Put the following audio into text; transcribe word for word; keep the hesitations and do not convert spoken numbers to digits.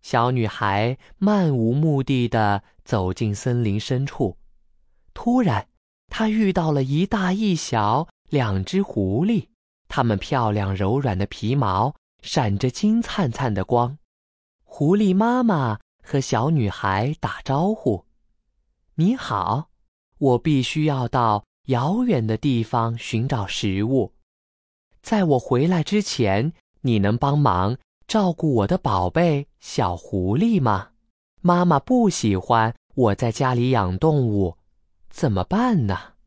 小女孩漫无目的地走进森林深处，突然，她遇到了一大一小两只狐狸，它们漂亮柔软的皮毛闪着金灿灿的光。狐狸妈妈和小女孩打招呼：“你好，我必须要到遥远的地方寻找食物。在我回来之前，你能帮忙照顾我的宝贝小狐狸吗？妈妈不喜欢我在家里养动物，怎么办呢？”